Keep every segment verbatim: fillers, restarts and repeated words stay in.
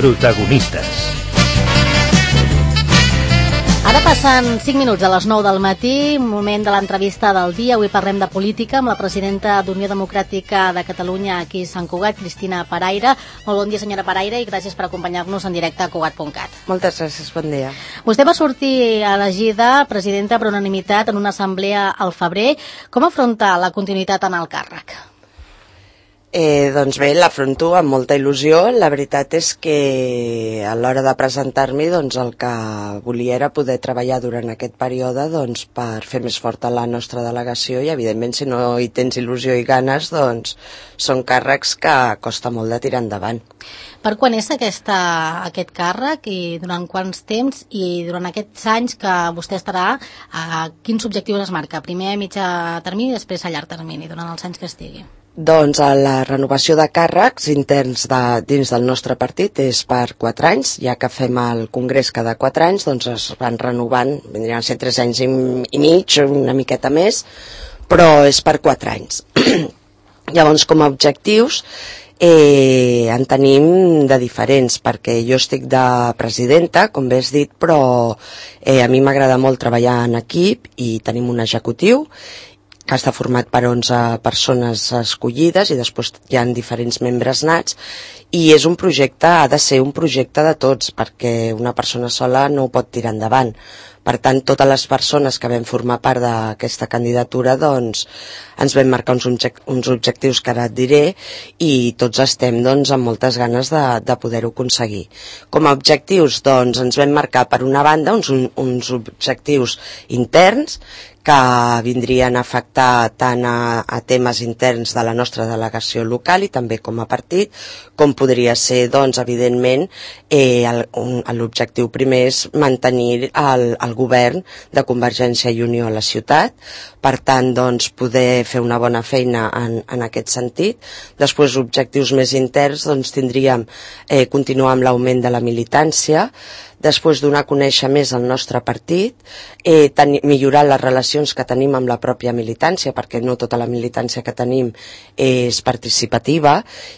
Protagonistes. Ara passen cinc minuts a les nou del matí, moment de l'entrevista del dia. Avui parlem de política amb la presidenta d'Unió Democràtica de Catalunya aquí a Sant Cugat, Cristina Paraire. Molt bon dia, senyora Paraire, i gràcies per acompanyar-nos en directe a Cugat punt cat. Moltes gràcies, bon dia. Vostè va sortir elegida presidenta per unanimitat en una assemblea al febrer. Com afronta la continuïtat en el càrrec? Eh, doncs bé, l'afronto amb molta il·lusió. La veritat és que a l'hora de presentar-m'hi doncs el que volia era poder treballar durant aquest període doncs, per fer més forta la nostra delegació i evidentment si no hi tens il·lusió i ganes doncs són càrrecs que costa molt de tirar endavant. Per quan és aquesta, aquest càrrec i durant quants temps i durant aquests anys que vostè estarà, a quins objectius es marca? Primer a mitjà termini i després a llarg termini, durant els anys que estigui. Doncs a la renovació de càrrecs interns de, dins del nostre partit és per quatre anys, ja que fem el congrés cada quatre anys, doncs es van renovant, vindrien a ser tres anys i, i mig, una miqueta més, però és per quatre anys. Llavors, com a objectius, eh, en tenim de diferents, perquè jo estic de presidenta, com bé has dit, però eh, a mi m'agrada molt treballar en equip i tenim un executiu, que està format per onze persones escollides i després hi ha diferents membres nats i és un projecte, ha de ser un projecte de tots perquè una persona sola no ho pot tirar endavant. Per tant, totes les persones que vam formar part d'aquesta candidatura doncs ens vam marcar uns, object uns objectius que ara et diré i tots estem doncs amb moltes ganes de, de poder-ho aconseguir. Com a objectius doncs ens vam marcar per una banda uns, uns objectius interns que vindrien a afectar tant a, a temes interns de la nostra delegació local i també com a partit, com podria ser, doncs, evidentment, eh, l'objectiu primer és mantenir el, el govern de Convergència i Unió a la ciutat, per tant, doncs, poder fer una bona feina en, en aquest sentit. Després, objectius més interns, doncs, tindríem eh, continuar amb l'augment de la militància, després donar a conèixer més el nostre partit, eh, millorar les relacions que tenim amb la pròpia militància, perquè no tota la militància que tenim és participativa,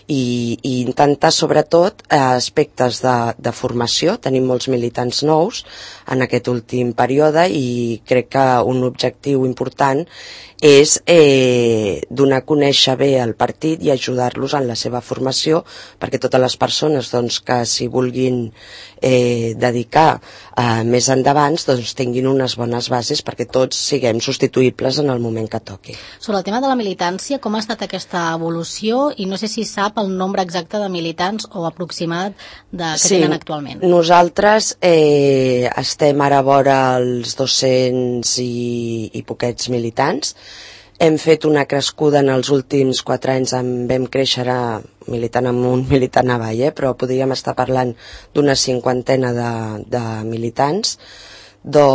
i, i intentar sobretot eh, aspectes de, de formació. Tenim molts militants nous en aquest últim període i crec que un objectiu important és eh, donar a conèixer bé el partit i ajudar-los en la seva formació, perquè totes les persones doncs, que s'hi vulguin eh, dedicar eh, més endavant doncs, tinguin unes bones bases perquè tots siguem substituïbles en el moment que toqui. Sobre el tema de la militància, com ha estat aquesta evolució i no sé si sap el nombre exacte de militants o aproximat de, que sí, tenen actualment? Nosaltres eh, estem ara a vora els dos-cents i, i poquets militants. Hem fet una crescuda en els últims quatre anys, en vam créixer a, militant amunt, militant avall, eh? Però podríem estar parlant d'una cinquantena de, de militants, do,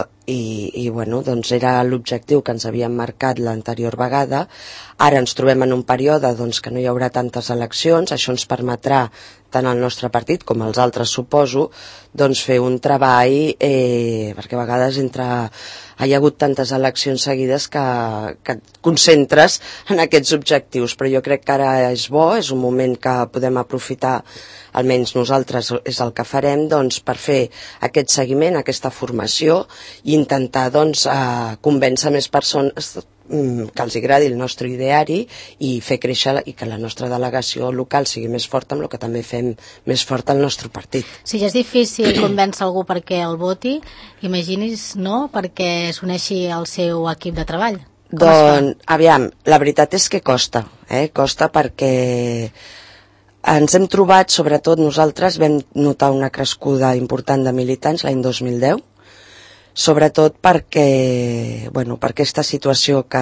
i, i bueno, doncs era l'objectiu que ens havíem marcat l'anterior vegada. Ara ens trobem en un període doncs, que no hi haurà tantes eleccions, això ens permetrà tant el nostre partit com els altres, suposo, doncs fer un treball, eh, perquè a vegades entre hi ha hagut tantes eleccions seguides que, que et concentres en aquests objectius, però jo crec que ara és bo, és un moment que podem aprofitar, almenys nosaltres és el que farem, doncs, per fer aquest seguiment, aquesta formació i intentar doncs, eh, convèncer més persones que els agradi el nostre ideari i fer créixer i que la nostra delegació local sigui més forta, amb el que també fem més fort el nostre partit. Si ja és difícil convèncer algú perquè el voti, imagini's, no?, perquè s'uneixi al seu equip de treball. Com doncs, aviam, la veritat és que costa, eh? Costa perquè ens hem trobat, sobretot nosaltres, vam notar una crescuda important de militants l'any dos mil deu, sobretot perquè, bueno, per aquesta situació que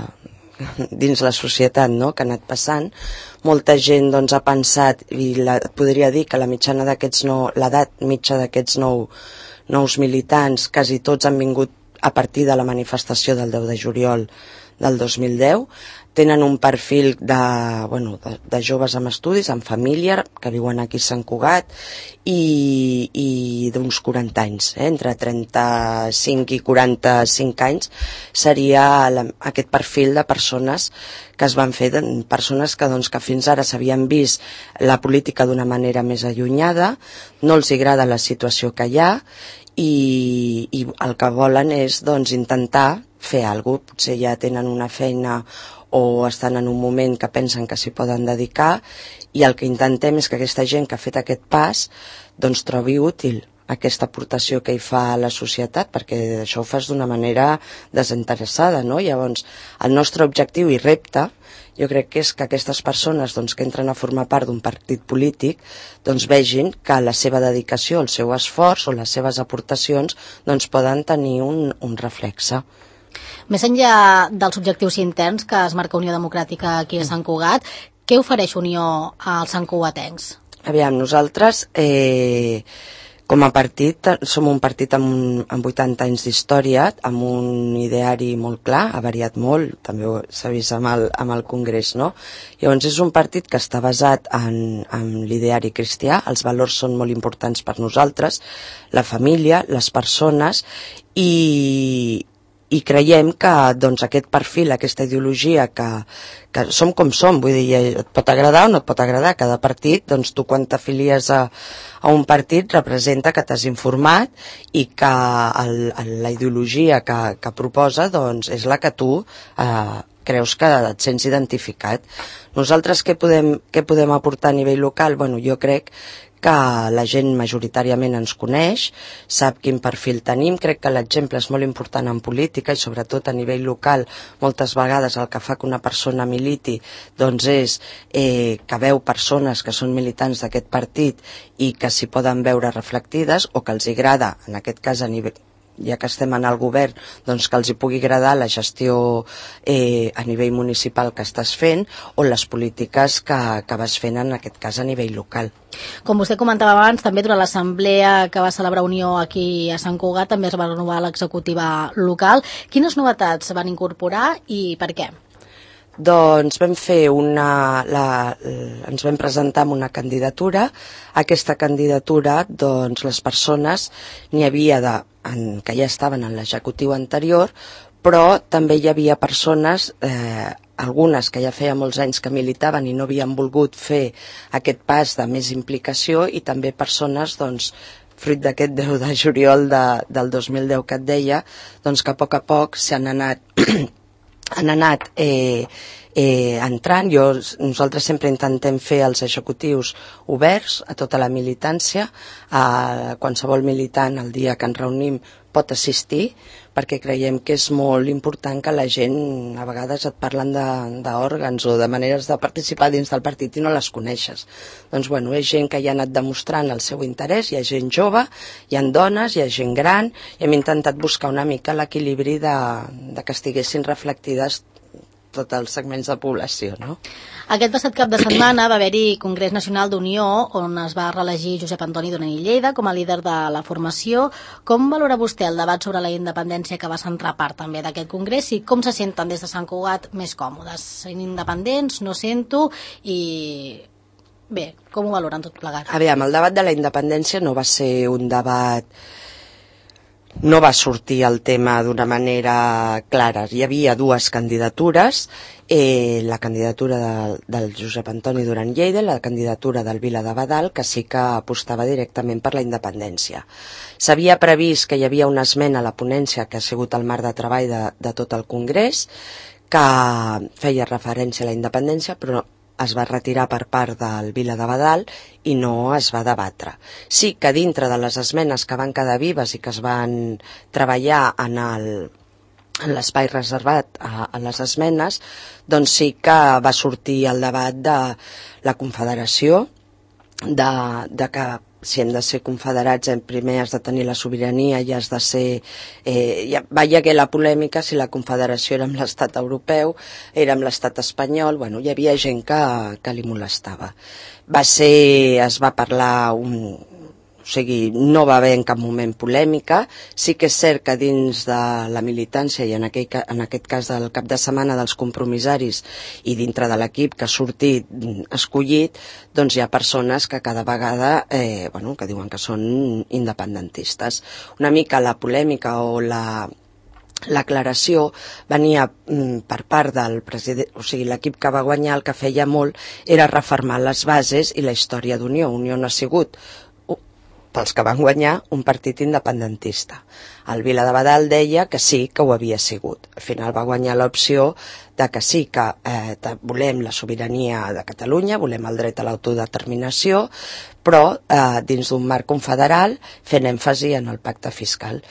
dins la societat, no?, que ha anat passant, molta gent doncs, ha pensat, i la, podria dir que la mitjana d'aquests nou, l'edat mitja d'aquests nou, nous militants, quasi tots han vingut a partir de la manifestació del deu de juliol del dos mil deu. Tenen un perfil de, bueno, de, de joves amb estudis, amb família, que viuen aquí a Sant Cugat, i, i d'uns quaranta anys, eh? Entre trenta-cinc i quaranta-cinc anys seria la, aquest perfil de persones que es van fer, de, persones que, doncs, que fins ara s'havien vist la política d'una manera més allunyada, no els agrada la situació que hi ha, i, i el que volen és, doncs, intentar fer alguna cosa. Potser ja tenen una feina o estan en un moment que pensen que s'hi poden dedicar, i el que intentem és que aquesta gent que ha fet aquest pas doncs trobi útil aquesta aportació que hi fa a la societat, perquè això ho fas d'una manera desinteressada, no? Llavors, el nostre objectiu i repte, jo crec que és que aquestes persones, doncs, que entren a formar part d'un partit polític, doncs, vegin que la seva dedicació, el seu esforç o les seves aportacions, doncs, poden tenir un, un reflexe. Més enllà dels objectius interns que es marca Unió Democràtica aquí a Sant Cugat, què ofereix Unió als santcugatencs? Aviam, nosaltres, eh, com a partit, som un partit amb, amb vuitanta anys d'història, amb un ideari molt clar, ha variat molt, també s'ha vist amb el, amb el Congrés, no? Llavors és un partit que està basat en, en l'ideari cristià, els valors són molt importants per nosaltres, la família, les persones, i... i creiem que, doncs, aquest perfil, aquesta ideologia que, que som com som, vull dir, et pot agradar o no et pot agradar, cada partit, doncs tu quan t'afilies a, a un partit representa que t'has informat i que el, la ideologia que, que proposa, doncs, és la que tu eh, creus que et sents identificat. Nosaltres què podem, què podem aportar a nivell local? Bueno, jo crec que la gent majoritàriament ens coneix, sap quin perfil tenim. Crec que l'exemple és molt important en política i sobretot a nivell local. Moltes vegades el que fa que una persona militi doncs és eh, que veu persones que són militants d'aquest partit i que s'hi poden veure reflectides o que els agrada, en aquest cas a nivell, ja que estem en el govern, doncs que els hi pugui agradar la gestió eh, a nivell municipal que estàs fent o les polítiques que, que vas fent en aquest cas a nivell local. Com vostè comentava abans, també durant l'assemblea que va celebrar Unió aquí a Sant Cugat també es va renovar l'executiva local. Quines novetats van incorporar i per què? Doncs vam fer una... La, ens vam presentar amb una candidatura. Aquesta candidatura, doncs, les persones n'hi havia de, en, que ja estaven en l'executiu anterior, però també hi havia persones, eh, algunes que ja feia molts anys que militaven i no havien volgut fer aquest pas de més implicació, i també persones, doncs, fruit d'aquest deu de juliol de, del dos mil deu que et deia, doncs que a poc a poc s'han anat... han anat eh, eh, entrant. Jo, nosaltres sempre intentem fer els executius oberts a tota la militància, a qualsevol militant el dia que ens reunim pot assistir, perquè creiem que és molt important que la gent, a vegades et parlen d'òrgans o de maneres de participar dins del partit i no les coneixes. Doncs bueno, és gent que ja ha anat demostrant el seu interès, hi ha gent jove, hi ha dones, hi ha gent gran, i hem intentat buscar una mica l'equilibri de, de que estiguessin reflectides tots els segments de població, no? Aquest passat cap de setmana va haver-hi Congrés Nacional d'Unió, on es va reelegir Josep Antoni Duran i Lleida com a líder de la formació. Com valora vostè el debat sobre la independència que va centrar part també d'aquest congrés i com se senten des de Sant Cugat més còmodes? Sent independents, no sento, i... Bé, com ho valoren tot plegat? Aviam, el debat de la independència no va ser un debat... No va sortir el tema d'una manera clara. Hi havia dues candidatures, eh, la candidatura de, del Josep Antoni Duran i Lleida i la candidatura del Vila de Badal, que sí que apostava directament per la independència. S'havia previst que hi havia una esmena a la ponència que ha sigut el marc de treball de, de tot el Congrés, que feia referència a la independència, però es va retirar per part del Vila de Badal i no es va debatre. Sí que dintre de les esmenes que van quedar vives i que es van treballar en el, en l'espai reservat a, a les esmenes, doncs sí que va sortir el debat de la confederació, de, de que si hem de ser confederats, primer has de tenir la sobirania i has de ser... Eh, ja, va hi haver la polèmica si la confederació era amb l'estat europeu, era amb l'estat espanyol. Bueno, hi havia gent que, que li molestava. Va ser... es va parlar un, sigui, no va haver en cap moment polèmica. Sí que és cert que dins de la militància i en aquest, en aquest cas del cap de setmana dels compromissaris i dintre de l'equip que ha sortit escollit, doncs hi ha persones que cada vegada eh, bueno, que diuen que són independentistes. Una mica la polèmica o la l'aclaració venia mm, per part del president, o sigui, l'equip que va guanyar el que feia molt era refermar les bases i la història d'Unió. Unió no ha sigut, pels que van guanyar, un partit independentista. El Vila de Badal deia que sí, que ho havia sigut. Al final va guanyar l'opció de que sí, que eh, volem la sobirania de Catalunya, volem el dret a l'autodeterminació, però eh, dins d'un marc confederal fent èmfasi en el pacte fiscal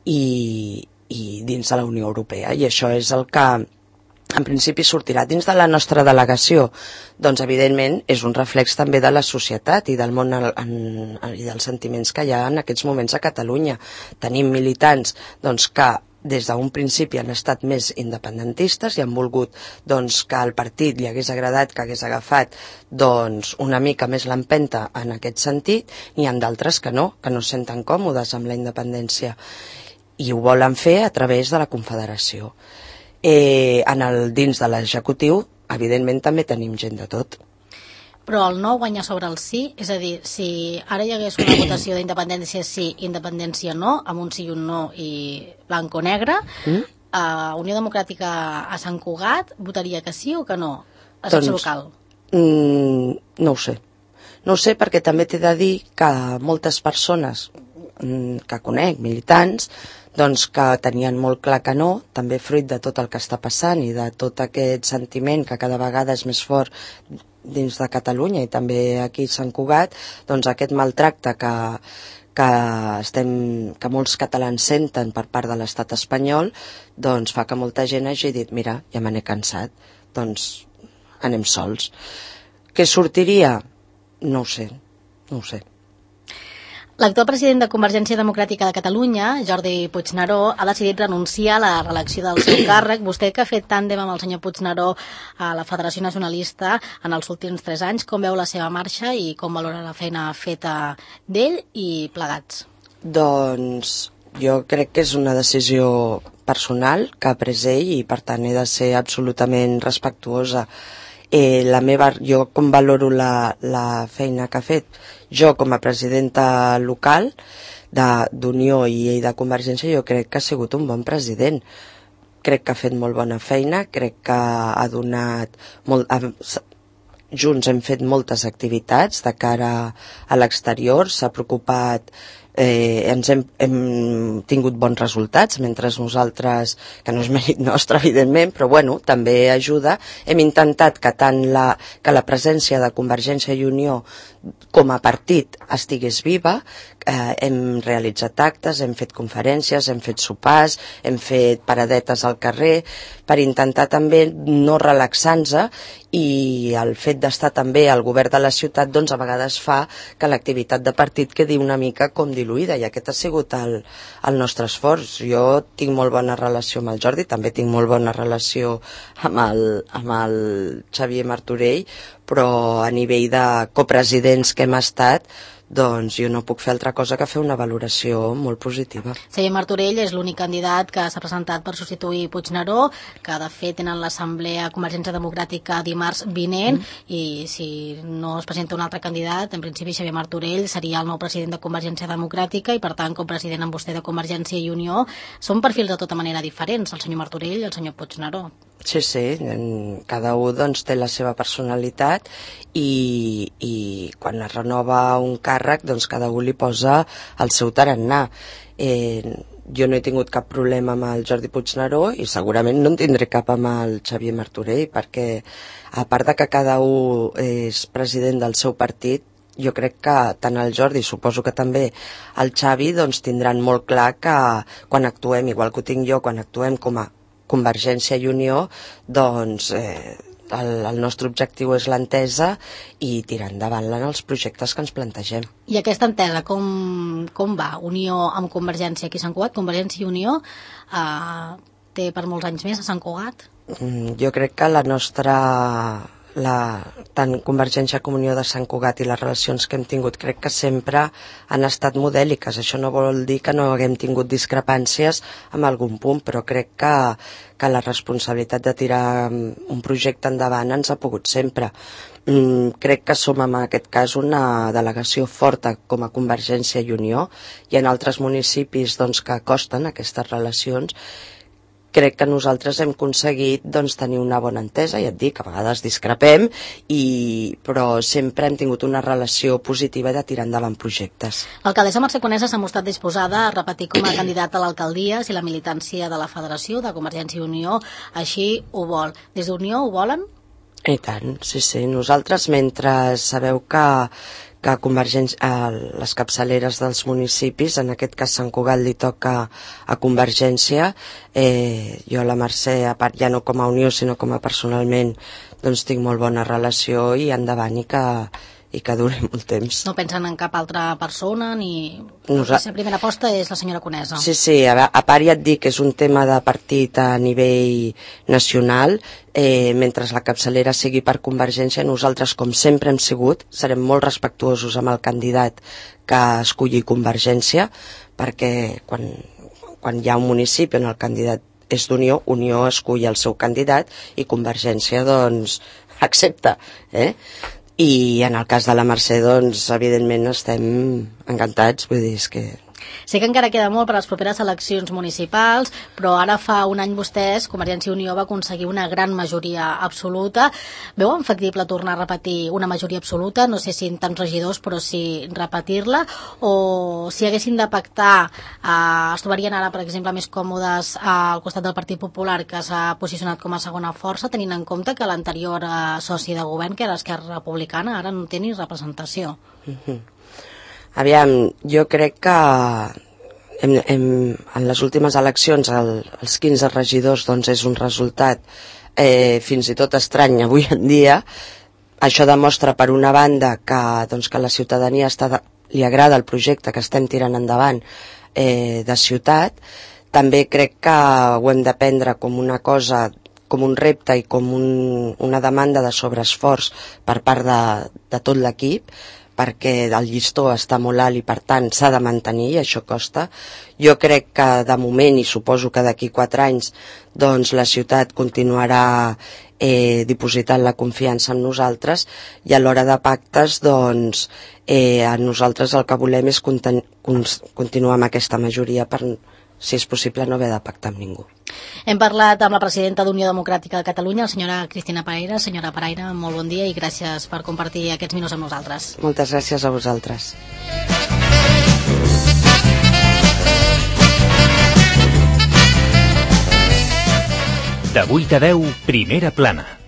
i i dins de la Unió Europea, i això és el que en principi sortirà dins de la nostra delegació. Doncs evidentment és un reflex també de la societat i del món en, en, i dels sentiments que hi ha en aquests moments a Catalunya. Tenim militants doncs, que des d'un principi han estat més independentistes i han volgut doncs, que al partit li hagués agradat que hagués agafat doncs, una mica més l'empenta en aquest sentit. N'hi ha d'altres que no, que no es senten còmodes amb la independència i ho volen fer a través de la Confederació. Eh, en el, dins de l'executiu, evidentment, també tenim gent de tot. Però el no guanya sobre el sí? És a dir, si ara hi hagués una votació d'independència sí, independència no, amb un sí i un no i blanc o negre, mm? a Unió Democràtica a Sant Cugat votaria que sí o que no? A secció doncs, local? Mm, no ho sé. No ho sé perquè també t'he de dir que moltes persones que conec, militants, doncs que tenien molt clar que no, també fruit de tot el que està passant i de tot aquest sentiment que cada vegada és més fort dins de Catalunya i també aquí a Sant Cugat, doncs aquest maltracte que, que, estem, que molts catalans senten per part de l'estat espanyol, doncs fa que molta gent hagi dit, mira, ja me n'he cansat, doncs anem sols. Què sortiria? No ho sé, no ho sé. L'actual president de Convergència Democràtica de Catalunya, Jordi Puigneró, ha decidit renunciar a la reelecció del seu càrrec. Vostè, que ha fet tàndem amb el senyor Puigneró a la Federació Nacionalista en els últims tres anys, com veu la seva marxa i com valora la feina feta d'ell i plegats? Doncs jo crec que és una decisió personal que ha pres ell i per tant he de ser absolutament respectuosa. Eh, la meva, jo com valoro la, la feina que ha fet jo com a presidenta local d'Unió i ell de Convergència, jo crec que ha sigut un bon president. Crec que ha fet molt bona feina, crec que ha donat molt, ha, junts hem fet moltes activitats de cara a l'exterior, s'ha preocupat, eh, ens hem, hem tingut bons resultats, mentre nosaltres, que no és mèrit nostre evidentment, però bueno, també ajuda. Hem intentat que tant la, que la presència de Convergència i Unió com a partit estigués viva, eh, hem realitzat actes, hem fet conferències, hem fet sopars, hem fet paradetes al carrer, per intentar també no relaxar-nos, i el fet d'estar també al govern de la ciutat doncs a vegades fa que l'activitat de partit quedi una mica com diluïda, i aquest ha sigut el, el nostre esforç. Jo tinc molt bona relació amb el Jordi, també tinc molt bona relació amb el, amb el Xavier Martorell, però a nivell de copresidents que hem estat, doncs jo no puc fer altra cosa que fer una valoració molt positiva. Xavier Martorell és l'únic candidat que s'ha presentat per substituir Puigneró, que de fet tenen l'Assemblea Convergència Democràtica dimarts vinent, mm. i si no es presenta un altre candidat, en principi Xavier Martorell seria el nou president de Convergència Democràtica, i per tant, com president amb vostè de Convergència i Unió, són perfils de tota manera diferents, el senyor Martorell i el senyor Puigneró. Sí, sí, cada un doncs, té la seva personalitat i, i quan es renova un càrrec doncs cada un li posa el seu tarannà. Eh, jo no he tingut cap problema amb el Jordi Puigneró i segurament no en tindré cap amb el Xavier Martorell, perquè a part de que cada un és president del seu partit, jo crec que tant el Jordi, suposo que també el Xavi, doncs tindran molt clar que quan actuem, igual que ho tinc jo, quan actuem com a Convergència i Unió, doncs eh, el, el nostre objectiu és l'entesa i tirar endavant en els projectes que ens plantegem. I aquesta entesa, com, com va? Unió amb Convergència aquí a Sant Cugat? Convergència i Unió eh, té per molts anys més a Sant Cugat? Mm, jo crec que la nostra la, tant Convergència com Unió de Sant Cugat i les relacions que hem tingut crec que sempre han estat modèliques. Això no vol dir que no haguem tingut discrepàncies en algun punt, però crec que, que la responsabilitat de tirar un projecte endavant ens ha pogut sempre. Mm, crec que som en aquest cas una delegació forta com a Convergència i Unió, i en altres municipis doncs, que costen aquestes relacions. Crec que nosaltres hem aconseguit doncs, tenir una bona entesa, ja et dic, a vegades discrepem, i, però sempre hem tingut una relació positiva de tirar endavant projectes. L'alcaldessa Mercè Conesa s'ha mostrat disposada a repetir com a candidata a l'alcaldia si la militància de la Federació de Convergència i Unió així ho vol. Des d'Unió ho volen? I tant, sí, sí. Nosaltres, mentre sabeu que que a les capçaleres dels municipis, en aquest cas Sant Cugat li toca a Convergència, eh, jo a la Mercè, a part ja no com a Unió sinó com a personalment, doncs tinc molt bona relació i endavant i que, i que duri molt temps. No pensen en cap altra persona ni... Nosa... La primera aposta és la senyora Conesa. Sí, sí, a, a part ja et dic que és un tema de partit a nivell nacional. Eh, mentre la capçalera sigui per Convergència, nosaltres, com sempre hem sigut, serem molt respectuosos amb el candidat que escolli Convergència, perquè quan, quan hi ha un municipi on el candidat és d'Unió, Unió escull el seu candidat i Convergència, doncs, accepta, eh? I en el cas de la Mercè, doncs, evidentment estem encantats, vull dir, és que... Sé que encara queda molt per a les properes eleccions municipals, però ara fa un any vostès, Convergència i Unió, va aconseguir una gran majoria absoluta. Veuen factible tornar a repetir una majoria absoluta? No sé si en tants regidors, però sí repetir-la? O si haguessin de pactar, eh, es trobarien ara, per exemple, més còmodes al costat del Partit Popular, que s'ha posicionat com a segona força, tenint en compte que l'anterior eh, soci de govern, que era Esquerra Republicana, ara no té ni representació? Mm-hmm. Aviam, jo crec que hem, hem, en les últimes eleccions el, els quinze regidors doncs, és un resultat eh, fins i tot estrany avui en dia. Això demostra, per una banda, que, doncs, que la ciutadania està de, li agrada el projecte que estem tirant endavant eh, de ciutat. També crec que ho hem de prendre com una cosa, com un repte i com un, una demanda de sobreesforç per part de, de tot l'equip, perquè el llistó està molt alt i per tant s'ha de mantenir i això costa. Jo crec que de moment, i suposo que d'aquí quatre anys, doncs la ciutat continuarà eh, dipositant la confiança en nosaltres, i a l'hora de pactes, doncs eh, a nosaltres el que volem és conten- continuar amb aquesta majoria per, si és possible, no haver de pactar amb ningú. Hem parlat amb la presidenta d'Unió Democràtica de Catalunya, la senyora Cristina Paraire. Senyora Paraire, molt bon dia i gràcies per compartir aquests minuts amb nosaltres. Moltes gràcies a vosaltres. De vuit a deu, Primera Plana.